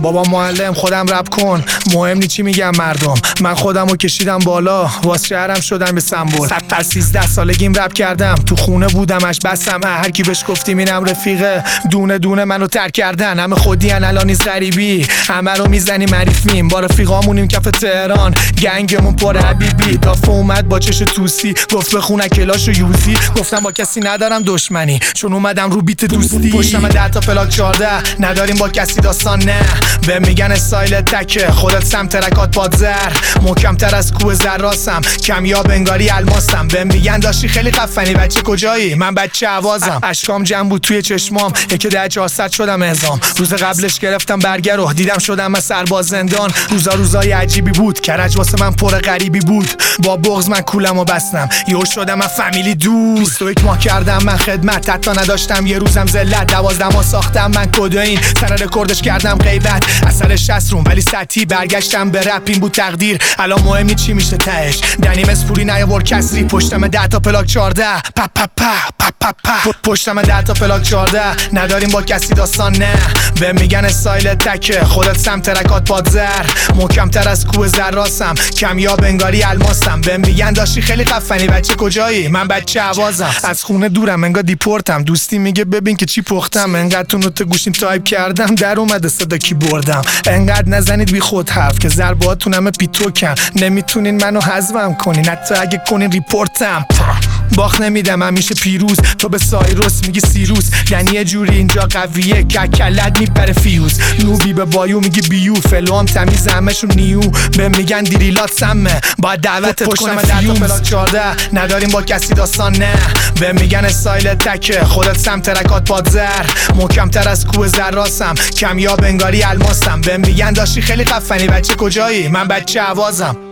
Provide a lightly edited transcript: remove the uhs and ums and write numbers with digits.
بابا معلم خودم رپ کن، مهم نی چی میگم مردم. من خودمو کشیدم بالا، واس شهرم شدم به سمبل. از 13 سالگیم رپ کردم، تو خونه بودمش بسم. هر کی بهش گفتیم اینم رفیقه، دونه دونه منو ترک کردن. همه خودیان الان نیز غریبی، همه رو میزنیم معریفیم. با رفیقامونیم کف تهران، گنگمون پر حبیبی. دافه اومد با چش توسی، گفت بخونه کلاش و یوزی. گفتم با کسی ندارم دشمنی، چون اومدم رو بیت دوستی. پشتم 10 تا پلاک 14، نداریم با کسی داستان. نه به میگن استایل تکه، خودت سم ترکات پادزر. محکم تر از کوه زراسم، کمیاب انگاری الماسم. به میگن داشتی خیلی خفنی، بچه کجایی؟ من بچه عوازم. اشکام جمع بود توی چشمام، یکی 10-400 شدم اعزام. روز قبلش گرفتم برگر رو دیدم شدم از سرباز زندان. روزای عجیبی بود، کرج واسه من پر غریبی بود. با بغض من کولم و بستم، یهو شدم من فامیلی دور. 21 ماه کردم من خدمت، حتی نداشتم یه روزم ذلت. 12 ماه ساختم من کدوین، سر رکوردش کردم غیبت. اثر 60 روم ولی سطحی، برگشتم به رپ این بود تقدیر. الان مهم نی چی میشه تهش، دنیم اسپوری نیاور کسری. پشتم 10 تا پلاک 14، پشتم 10 تا پلاک 14، نداریم با کسی داستان. نه به میگن استایل تکه، خودت سم ترکات پادزر. محکم تر از کوه زراسم، کمیاب انگاری الماسم. به میگن داشتی خیلی خفنی، بچه کجایی؟ من بچه عوازم. از خونه دورم انگار دیپورتم، دوستی میگه ببین که چی پختم. انقدر تو نوت گوشیم تایپ کردم، در اومده صدا کی بردم. انقدر نزنید بی خود حرف که ضرباتون همه پیتوکن. نمیتونین منو حذفم کنین، حتی اگه کنین ریپورتم. باخت نمیدم همیشه پیروز، تو به سایروس میگی سیروس. یعنی یه جوری اینجا قویه که کلت میپره فیوز. نوبی به بایو میگی بیو، فلوام تمیز همشون نیو. به میگن دیریلات سمه، باید دعوتت کنه فیوز. پلاک 14، نداریم با کسی داستان. نه به میگن استایل تکه، خودت سم ترکات پادزر. محکم تر از کوه زراسم، کمیاب انگاری الماسم. به میگن داشتی خیلی خفنی، بچه کجایی؟ من بچه عوازم.